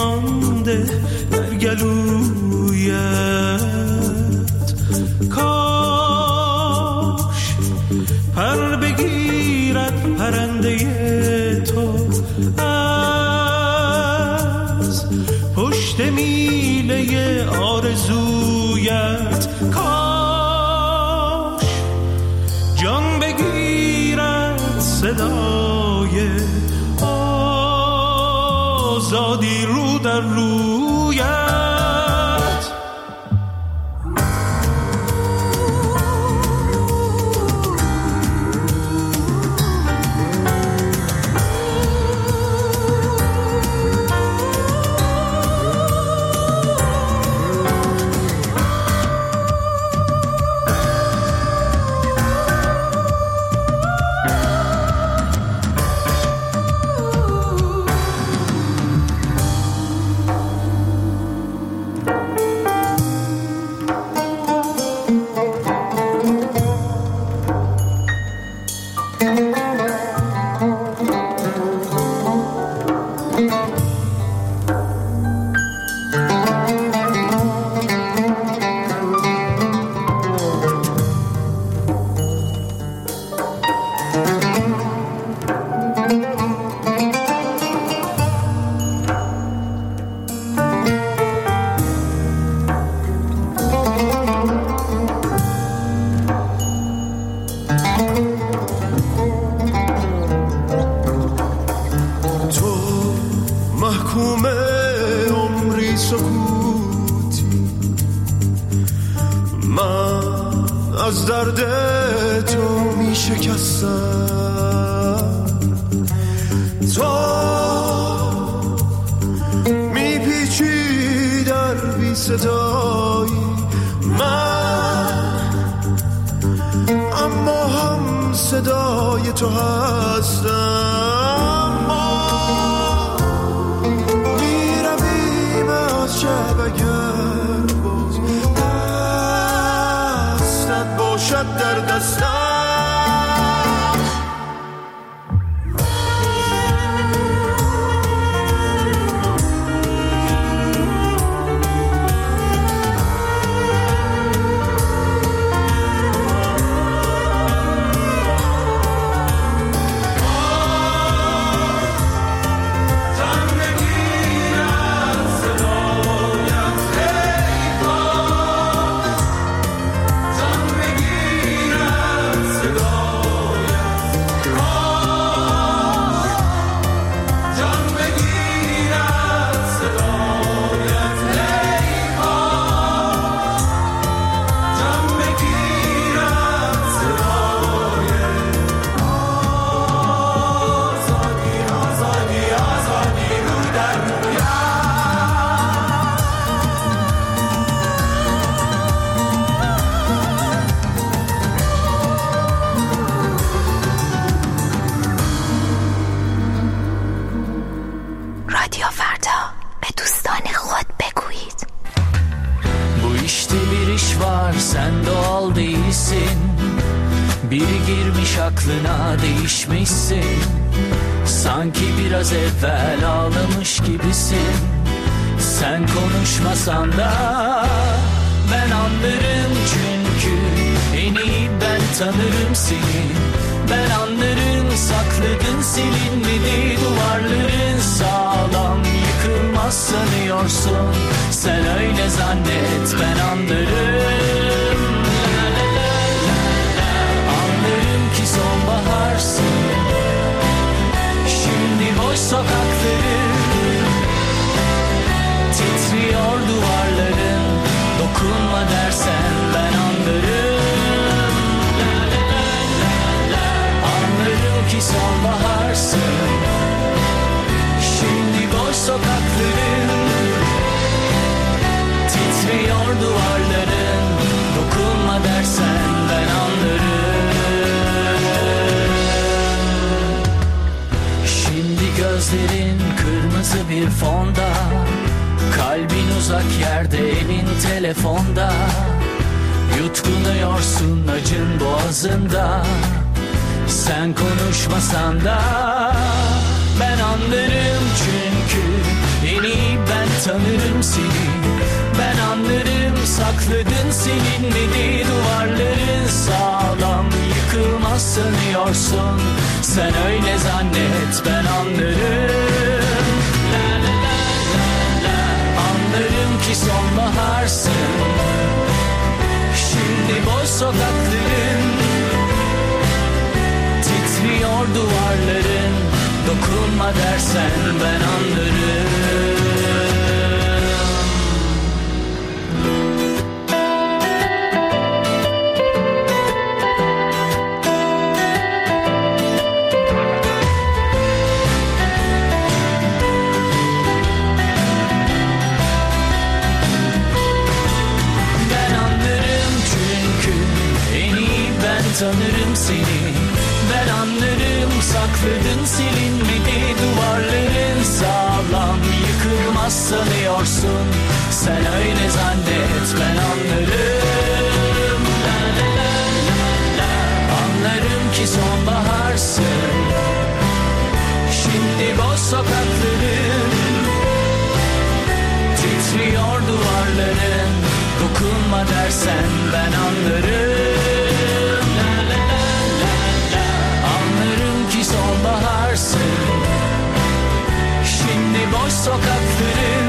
مانده در گلویت. کاش پر بگیرد پرنده تو از پشت میله آرزویت. کاش جان بگیرد صدای آزادی رو در رویت. از درد تو می شکستم، تو می پیچی در بی صدایی من، اما هم صدای تو هستم. ما می رویم از شب اگر باز دستت باشد در دستم. Biri girmiş aklına, değişmişsin. Sanki biraz evvel ağlamış gibisin. Sen konuşmasan da ben anlarım, çünkü en iyi ben tanırım seni. Ben anlarım, sakladın silinmedi duvarların, sağlam yıkılmaz sanıyorsun. Sen öyle zannet, ben anlarım. Sonbaharsın, şimdi boş sokakların, titriyor duvarların. Dokunma dersen ben anlarım. Anlarım ki sonbaharsın, şimdi boş sokakların, titriyor duvarların. Dokunma dersen ben anlarım. Gözlerin kırmızı bir fonda, kalbin uzak yerde, elin telefonda. Yutkunuyorsun acın boğazında. Sen konuşmasan da ben anlarım, çünkü en iyi ben tanırım seni. Ben anlarım sakladın silinmedi duvarların. Sağlam yıkılmaz sanıyorsun, sen öyle zannet, ben anlarım. La la la la la. Anlarım ki sonbaharsın, şimdi boş sokakların, titriyor duvarların. Dokunma dersen ben anlarım. Tanırım seni, ben anlarım sakladın silinmedi duvarların. Sağlam yıkılmaz sanıyorsun, sen öyle zannet, ben anlarım. La la la la la. Anlarım ki sonbaharsın, şimdi boş sokakların, titriyor duvarların. Dokunma dersen ben anlarım. Sonbaharsın, şimdi boş sokakların,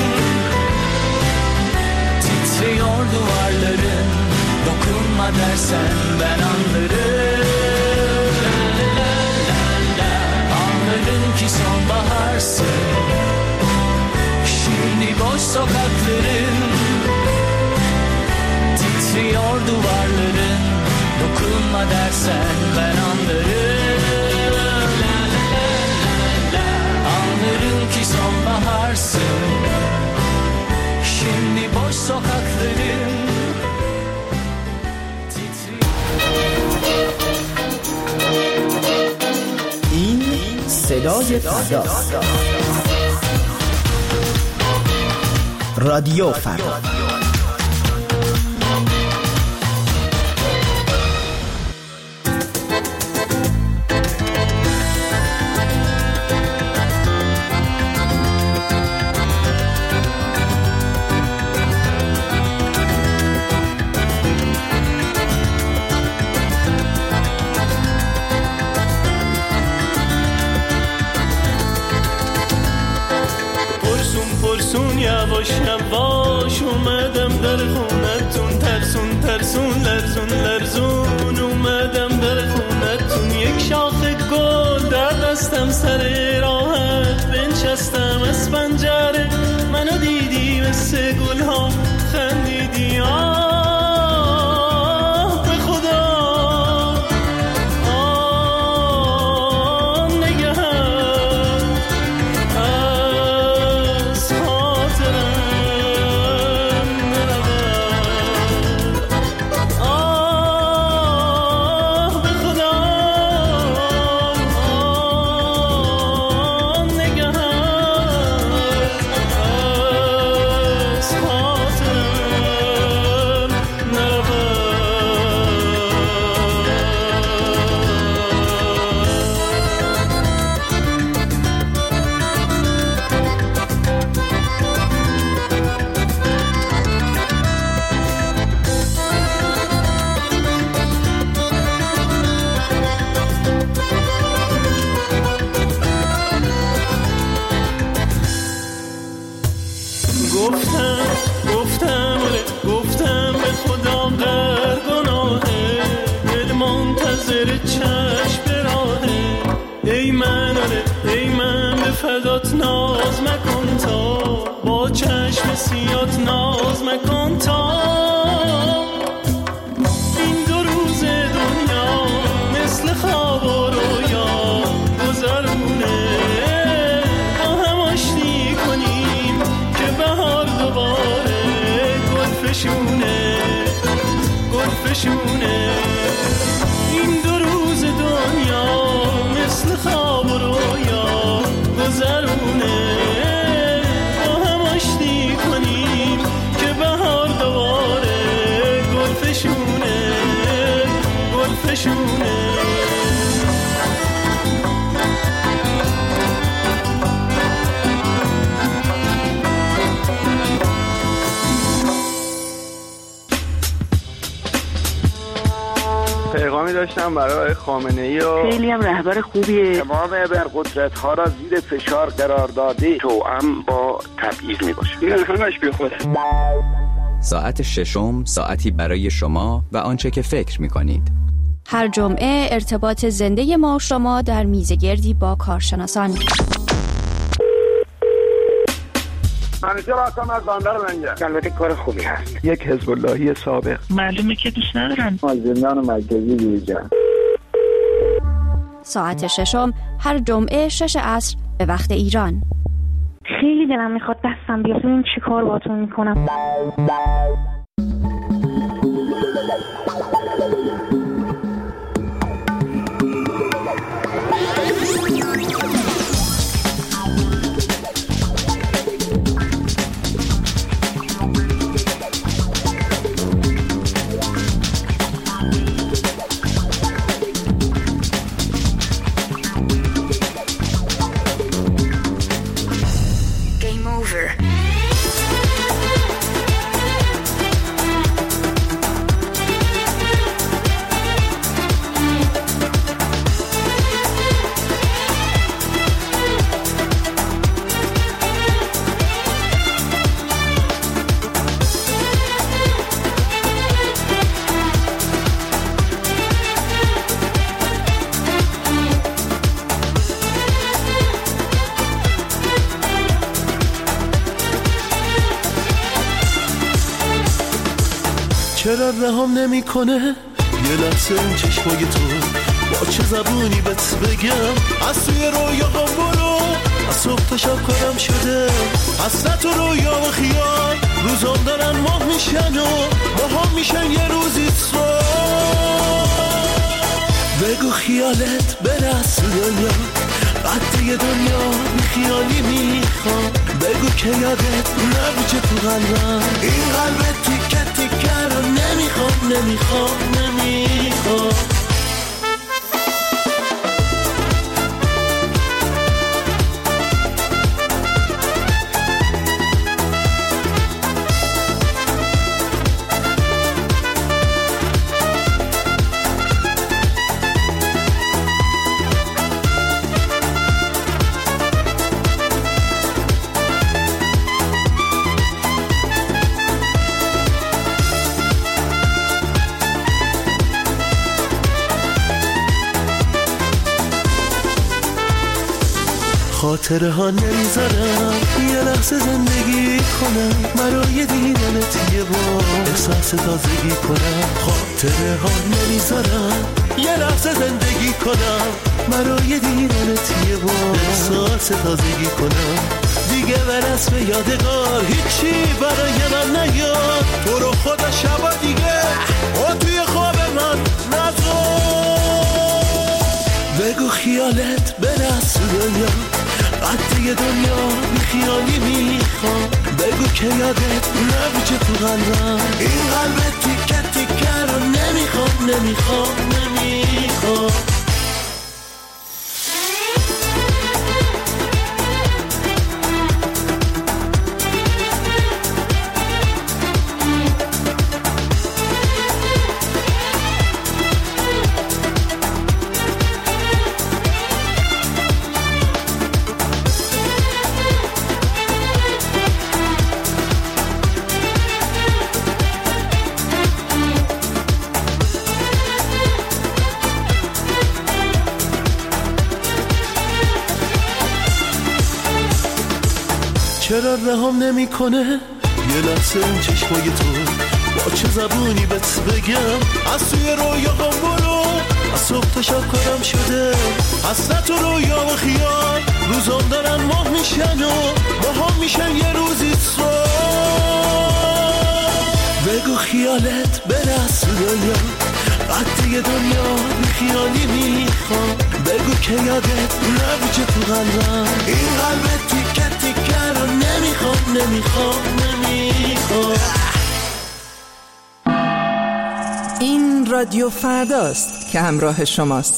titriyor duvarların. Dokunma dersen ben anlarım. La la la la. Anlarım ki sonbaharsın, şimdi boş sokakların, titriyor duvarların. Dokunma dersen ben anlarım. Anlarım ki sonbaharsın, şimdi boş sokakların این صدای فردا، رادیو فردا. یواش یواش اومدم در خونتون، ترسون ترسون لرزون لرزون اومدم در خونتون. یک شاخه گل در دستم سر راحت بنشستم از پنجره، منو دیدی مثل گل ها خندیدی. آه به خدا گفتم به خدا غر گناهه، دل منتظر چشم به راهه. ای من به فدات ناز مکن تا، با چشم سیات ناز مکن تا. این دو روز دنیا مثل خواب و رویا گذرونه، با هم آشتی کنیم که بهار دوباره گلفشونه. این دو روز دنیا مثل خواب و رویا گذرونه، با هم آشتی کنیم که بهار دوباره گلفشونه. پیغامی داشتم برای خامنه‌ای و خیلی هم رهبر خوبیه. تمام ابرقدرت‌ها را زیر فشار قرار داده توأم با تبعیض میباشه. این همش بیخوده. ساعت ششم، ساعتی برای شما و آنچه که فکر می‌کنید. هر جمعه ارتباط زنده ما و شما در میزگردی با کارشناسان. منیجر آسان از باندر منجر. البته کار خوبی هست. یک حزب اللهی سابق. معلومه که دوست ندارن. از زندان مرکزی بیرون. ساعت ششم هر جمعه 6 عصر به وقت ایران. خیلی دلم میخواد دستم بیاد ببینم چی کار باهاتون میکنم. چرا رهام نمی کنه یه لحظه این چشمای تو، با چه زبونی بهت بگم از توی رویاهام برو، از صبح تا شب کارم شده حسرت و رویا و خیال، روزام دارن ماه میشن و ماها میشن یه روزی سوال. بگو خیالت برس دنیا قد یه دنیا بی خیالی میخوام، بگو که یادت نبوچه تو قلبم این قلبت تیکه تیکه رو نمیخوام. خاطره ها نمیذارم یه لحظه زندگی کنم، برای دیدنت یه بار احساس تازگی کنم. خاطره ها نمیذارم یه لحظه زندگی کنم، برای دیدنت یه بار احساس تازگی کنم. دیگه به رسم یادگار هیچی برای من نیاد، تو رو خدا شبا دیگه او توی خواب من نذار. بگو خیالت برس دنیا قد یه دنیا بی خیالی میخوام، بگو که یادت نبوچه تو قلبم این قلبت تیکه تیکه رو نمیخوام. چرا رهام نمی کنه یه لحظه این چشمای تو، با چه زبونی بهت بگم از توی رویاهام برو، از صبح تا شب کارم شده حسرت و رویا و خیال، روزام دارن ماه میشن و ماها میشن یه روزی سوال. بگو خیالت برس دنیا قد یه دنیا بی خیالی میخوام، بگو که یادت نبوچه تو قلبم این قلبت تیکه تیکه رو نمیخوام. این رادیو فرداست که همراه شماست.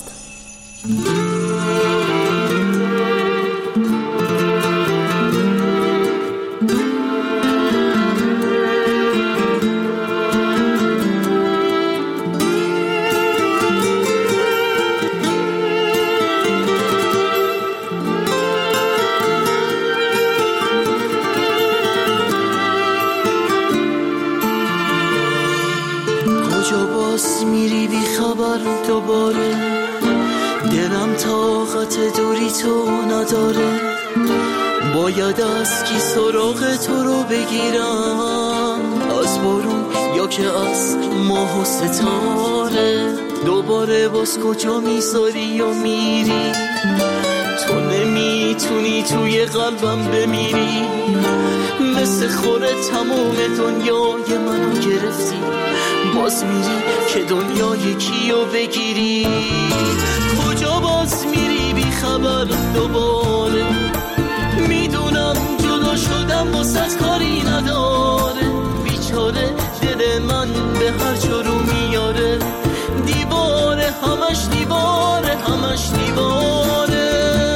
دوباره، دلم طاقت دوری تو نداره. باید از کی سراغ تو رو بگیرم، از بارون یا که از ماه و ستاره. دوباره باز کجا میذاری و میری، تو نمیتونی توی قلبم بمیری. مثل خوره تمام دنیای منو گرفتی، باز میری که دنیای کیو بگیری. کجا باز میری بی خبر دوباره، میدونم جدا شدم واسه کاری نداره. بیچاره دل من به هر جا رو میاره، دیواره همش دیواره همش دیواره.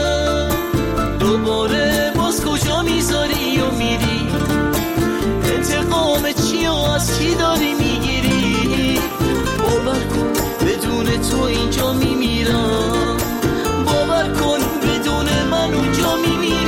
دوباره باز کجا میذاری و میری، انتقام چی و از کی داری میگیری. باور کن بدون تو اینجا میمیرم، باور کن بدون من اونجا میمیری.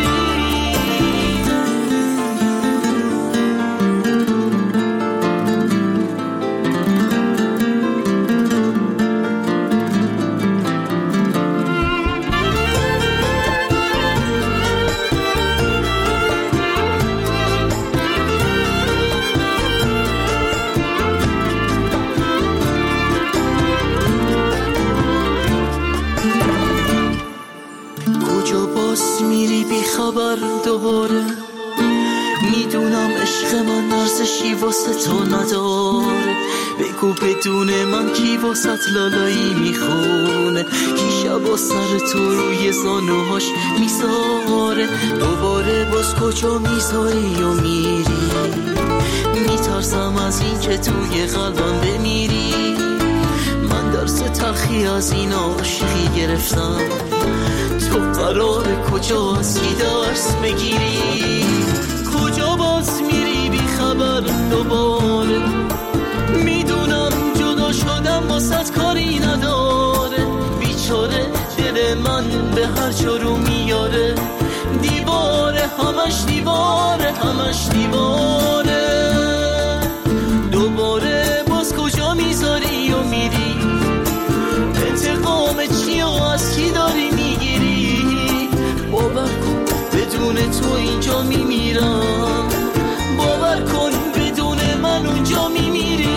خبر دوباره، میدونم عشق من ارزشی واسه تو نداره. بگو بدون من کی واسه لالایی میخونه، کی شبا سر تو روی زانوهاش میذاره. دوباره باز کجا میذاری و میری، میترسم از این که توی قلبم بمیری. من درس تلخی از این عاشقی گرفتم، تو قراره کجا از کی درس بگیری. کجا باز میری بی خبر دوباره، میدونم جدا شدم واسه کاری نداره. بیچاره دل من به هر جا رو میاره، دیواره همش دیواره همش دیواره. دوباره باز کجا میذاری و میری، انتقام چی و از کی داری میگیری. باور کن بدون تو اینجا میمیرم، باور کن بدون من اونجا میمیری.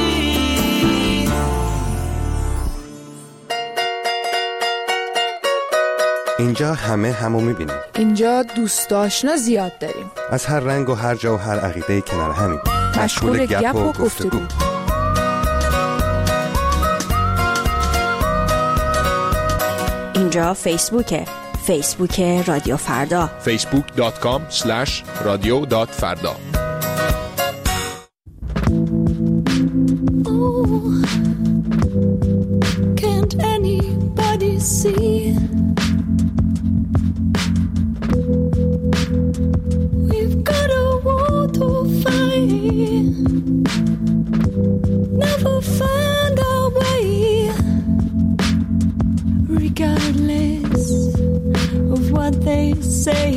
اینجا همه همو میبینیم، اینجا دوست آشنا زیاد داریم، از هر رنگ و هر جا و هر عقیده کنار همین، مشغول گپ و گفتگو. اینجا فیسبوکه، فیسبوک رادیو فردا، facebook.com/radio.farda. Can't anybody see we've got a war to fight, never find our way regardless of what they say.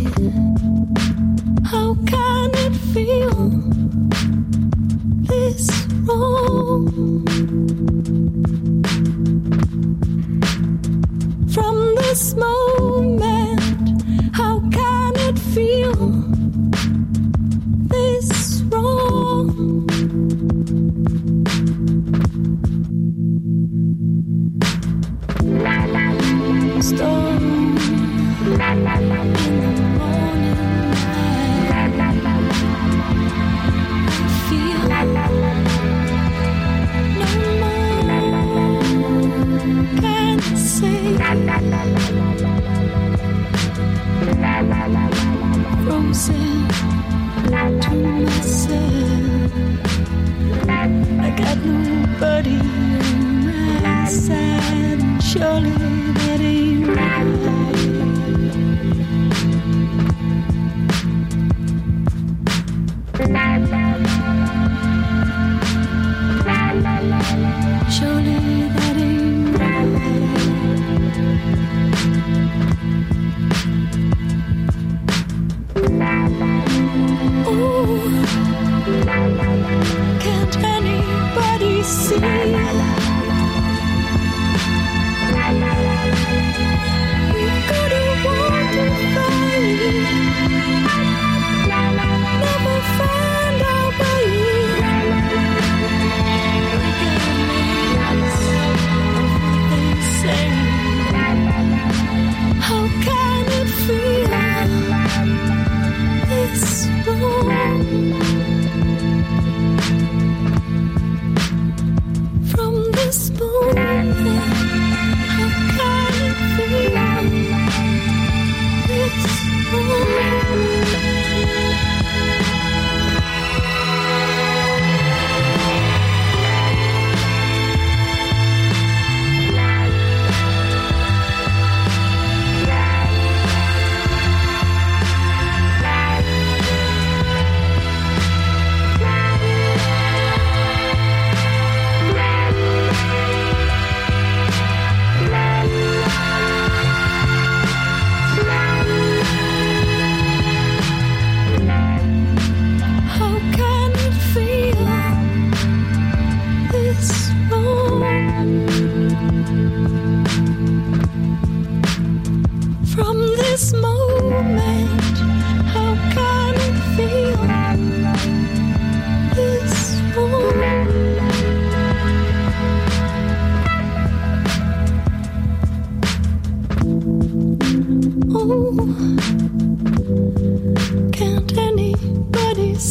How can it feel this wrong? From this moment, how can it feel this wrong? Storm in the morning, I feel no more can say. Frozen to myself, I got nobody on my side. Surely that ain't right. Surely that ain't right. Ooh, can't anybody see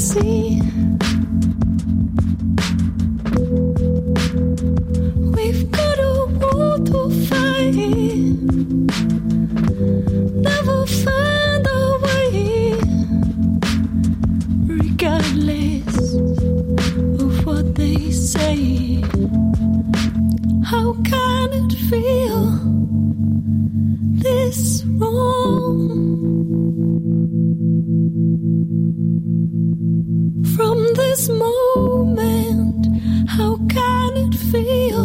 see. We've got a war to fight. Never find our way, regardless of what they say. How can it feel this wrong? From this moment, how can it feel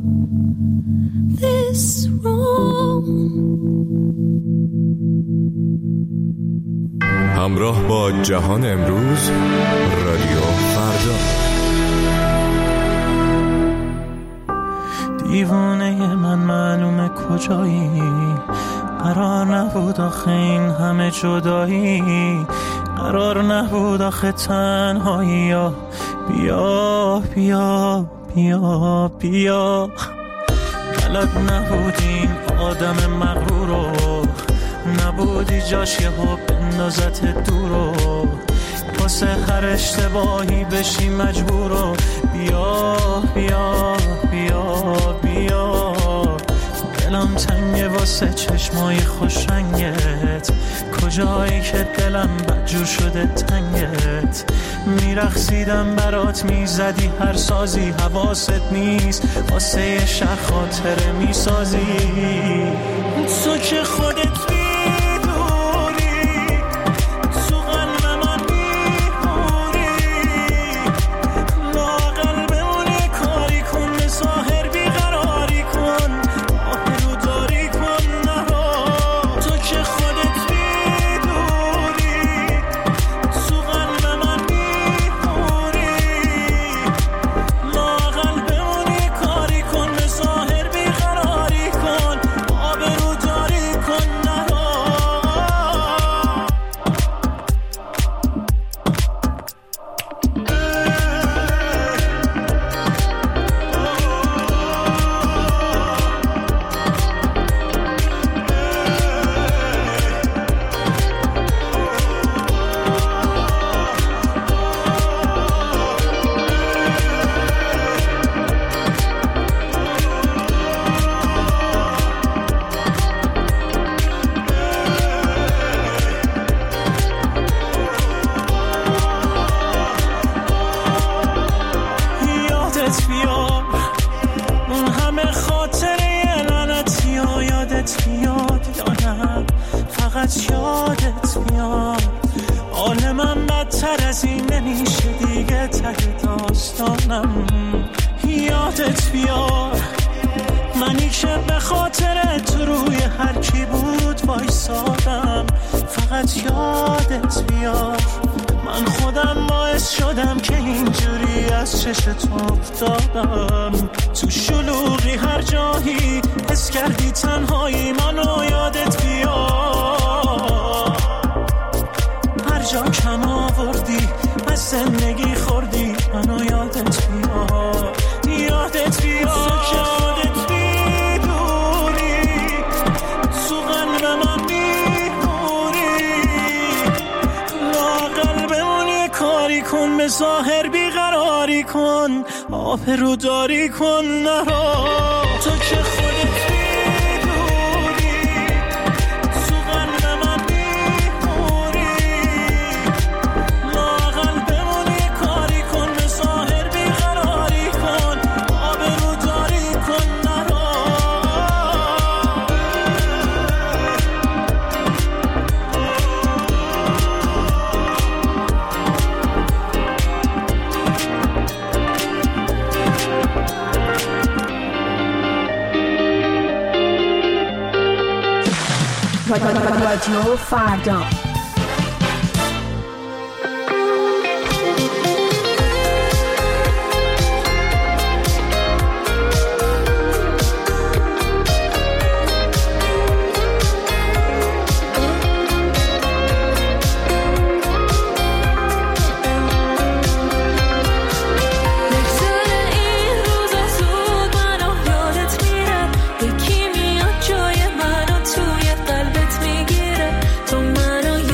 this wrong? همراه با جهان امروز، رادیو فردا. دیوانه من معلومه کجایی، قرار نبود آخه این همه جدایی، قرار نبود آخه تنهایی. بیا بیا بیا بیا، بلد نبود این آدم مغرورو، نبودی جاش یه ها بندازت دورو، واسه هر اشتباهی بشی مجبورو. بیا بیا بیا بیا، دلم تنگه واسه چشمای خوش رنگت، کجایی که دلم بدجور شده تنگت. میرقصیدم برات، میزدی هر سازی، حواست نیست واسه یه شهر خاطره میسازی. تو که خودت میدونی تو قلب من میمونی، لااقل بمونی کاری کن، به ظاهر بیقراری کن، آبرو داری کن نرو. تو که خودت میدونی تو قلب من میمونی، لااقل بمونی کاری کن، به ظاهر بیقراری کن، آبرو داری کن نرو. یادت بیاد اون همه خاطره لعنتی ها، یادت بیاد یا نه فقط یادت بیاد. حال من بدتر از این نمیشه دیگه، ته داستانم. یادت بیاد منی که به خاطرت روی هر کی بود وایسادم، فقط یادت بیاد. من خودم باعث شدم که اینجوری از چشت افتادم، تو شلوغی هر جایی حس کردی تنهایی، منو یادت بیاد. هر جا کم آوردی از زندگی خوردی، منو یادت بیاد. یادت بیاد که خودت میدونی تو قلب من میمونی، لااقل بمونی کاری کن، به ظاهر بیقراری کن، آبرو داری کن نرو. تو که خودت میدونی تو قلب من میمونی، لااقل بمونی کاری کن، به ظاهر بیقراری کن، آبرو داری کن نرو. رادیو فردا. یکی میاد جای منو توی قلبت میگیره، تو منو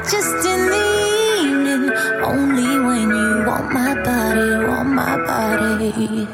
just in the evening, only when you want my body, want my body.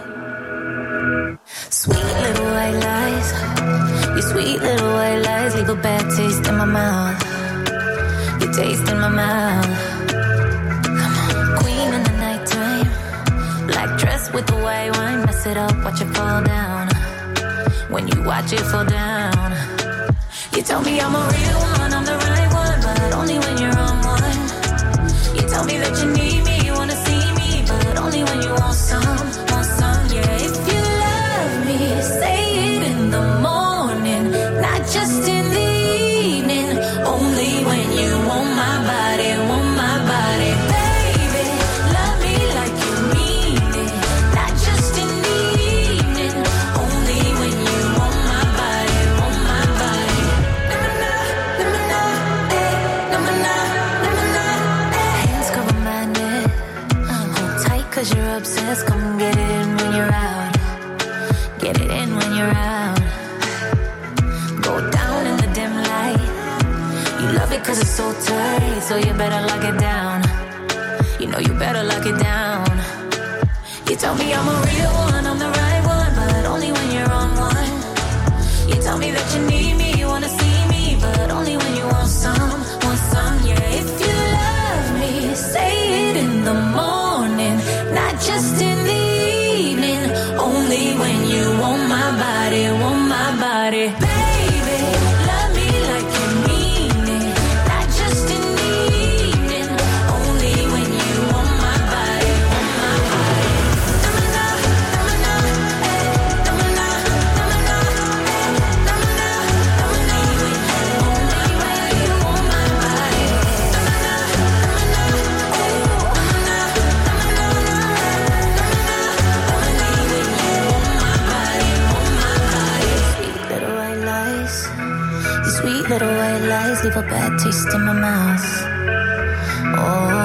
Sweet little white lies, your sweet little white lies leave a bad taste in my mouth. Your taste in my mouth. Come on, queen in the nighttime, black dress with the white wine, mess it up, watch it fall down. When you watch it fall down, you tell me I'm a real one, I'm the right one, but only when you're on one. You tell me that you need me, you wanna see me, but only when you want some, yeah. If you love me, say it in the morning, not just in the evening, only when you want my body, want my body. Baby, love me like you mean it, not just in the evening, only when you want my body, want my body. Hands cover my neck, hold tight 'cause you're obsessed. Come get it in when you're out, get it in when you're out. Go down in the dim light, you love it 'cause it's so tight, so you better lock it down. You know you better lock it down. You tell me I'm a real one, I'm the right one, but only when you're on one. You tell me that you need me, you wanna see me, but only when you want some, yeah. If you love me, say it in the morning, not just in the evening, only when you want my body, want my body. Baby, love me like you mean it, not just in the evening, only when you want my body, want my body. Sweet little white lies leave a bad taste in my mouth. Oh,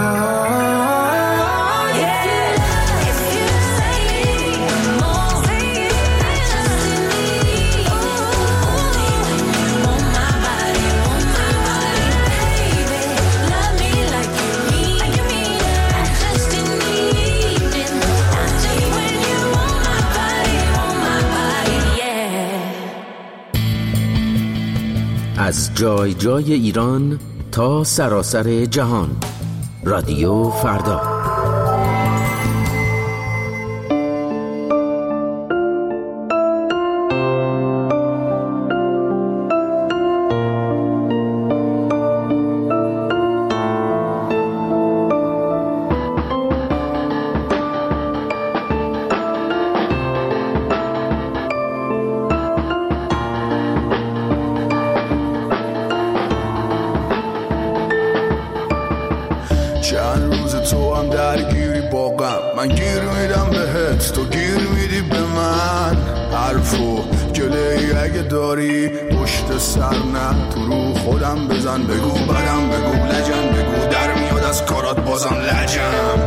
yeah. If you say it more, not just in the evening, only when you want my body, want my body. Baby, love me like you mean it, not just in the evening, not just when you want my body, yeah. از جای جای ایران تا سراسر جهان، رادیو فردا. من گیر میدم بهت، تو گیر میدی به من. حرف و گله‌ای اگه داری پشت سر نه، تو رو خودم بزن، بگو بدم، بگو لجم، بگو در میاد از کارات بازم لجم.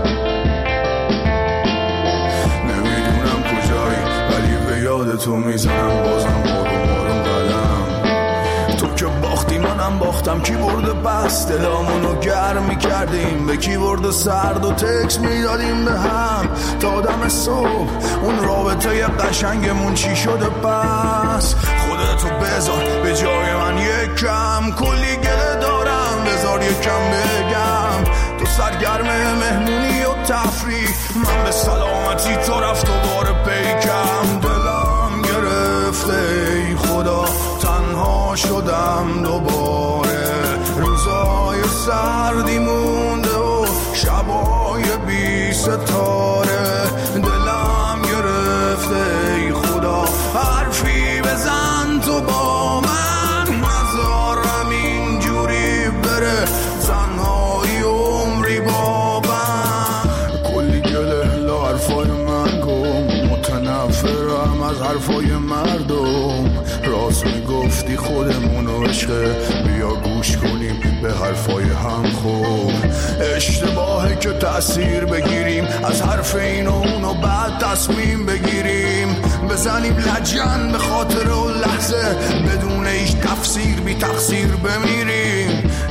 نمیدونم کجایی ولی به یاد تو میزنم بازم آروم آروم قدم. تو که باختی منم باختم، کی برده پس دلامونو گرم میکردیم، به کی برده سرد و تکس میدادیم به هم تا دم صبح. اون رابطه قشنگمون چی شده پس؟ خودتو بذار به جای من یکم، کلی گله دارم بذار یکم بگم. تو سرگرم مهمونی و تفریح، من به سلامتی تو رفت دوباره پیکم. دلم گرفته ای خدا، تنها شدم دوباره. روزای سردی مونده و شبای بی ستاره. دلم گرفته ای خدا، حرفی بزن تو با من، نذارم اینجوری بره تنهایی عمری با من. کلی گله لا حرفای من گم، متنفرم از حرفای مردم. راست میگفتی خودمونو عشقه، بیا گوش کنیم به حرفای هم. خوب اشتباهه که تأثیر بگیریم از حرف این و اونو، بعد تصمیم بگیریم بزنیم لجن به خاطر و لحظه، بدون هیچ تفسیر بی تقصیر بمیریم.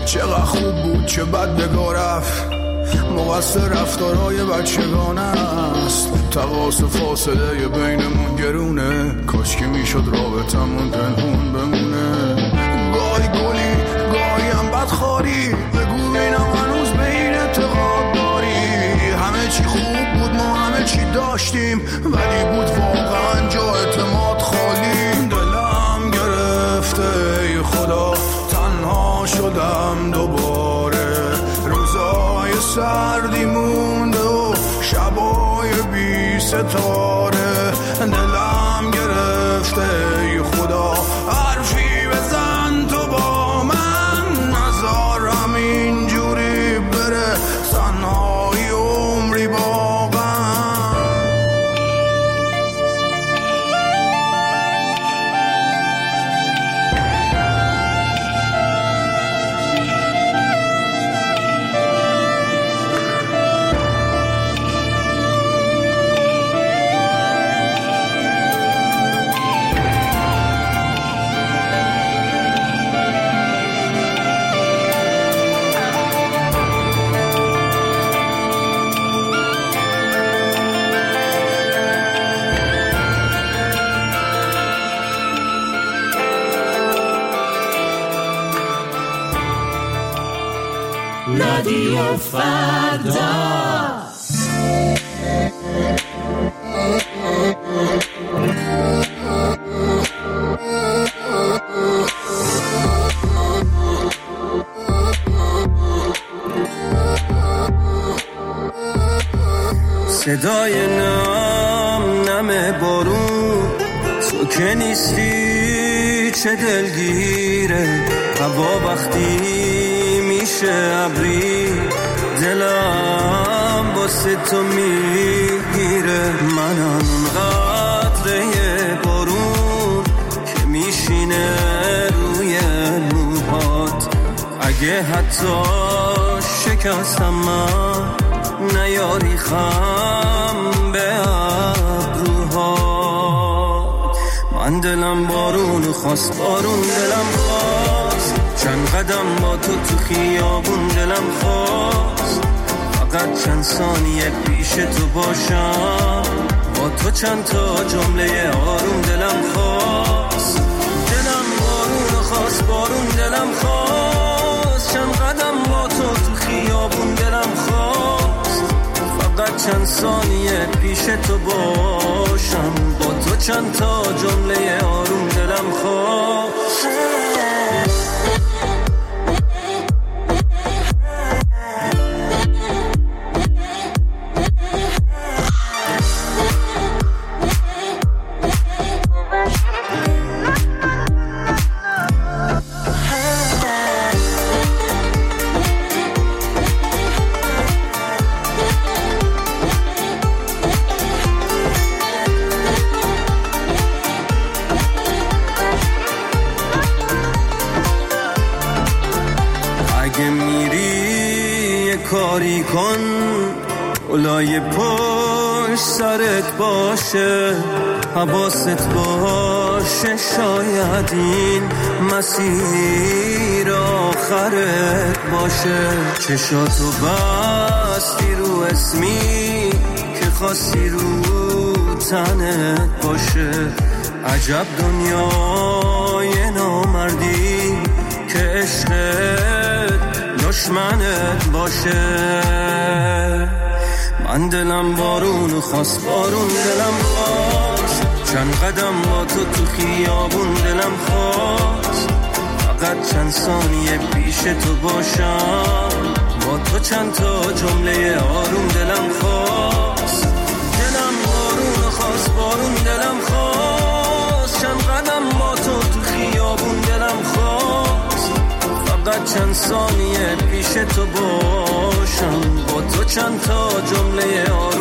چقدر خوب بود چه بد بگاه رفت، مقصر رفتارهای بچگانه است. تقاس فاصله بینمون گرونه، کاش که میشد رابطمون پنهون بمونه. گاهی گلی گاهی هم بدخواری، بگو بینم هنوز به این اعتقاد داری. همه چی خوب بود ما همه چی داشتیم، ولی بود واقعا جا اعتماد خالی. دلم گرفته ای خدا تنها شدم دوباره، روزای سردی مونده و شبای بی ستاره. دلم گرفته ای خدا حرفی بزن تو با من، نذارم اینجوری بره تنهایی عمری واقعا. رادیو فردا. صدای نم بارون، تو که نیستی چه دلگیره. هوا وقتی میشه ابری، دلم واسه تو میگیره. منم قطره بارون که میشینه روی موهات. اگه حتی شکستم من نیاری خم به ابروهات. من دلم بارون خواست، بارون دلم خواست، چند قدم با تو خیابون دلم خواست. فقط چند ثانیه پیش تو باشم، با تو چند تا جمله آروم دلم خواست. دلم بارون خواست، بارون دلم خواست، چند قدم با تو خیابون دلم خواست. فقط چند ثانیه پیش تو باشم، با تو چند تا جمله آروم دلم خواست. کاری کن اولای پشت سرت باشه، حواست باشه شاید این مسیر آخرت باشه. چشاتو بستی رو اسمی که خواستی رو تنت باشه. عجب دنیای نامردی که عشقت دشمنت باشه. من دلم بارون خواست، بارون دلم خواست، چند قدم با تو خیابون دلم خواست. فقط چند ثانیه پیش تو باشم، با تو چند تا جمله آروم دلم خواست. دلم بارون خواست، بارون دلم خواست، چند قدم با تو خیابون دلم خواست. فقط چند ثانیه پیش تو باشم، با تو چند تا جمله آروم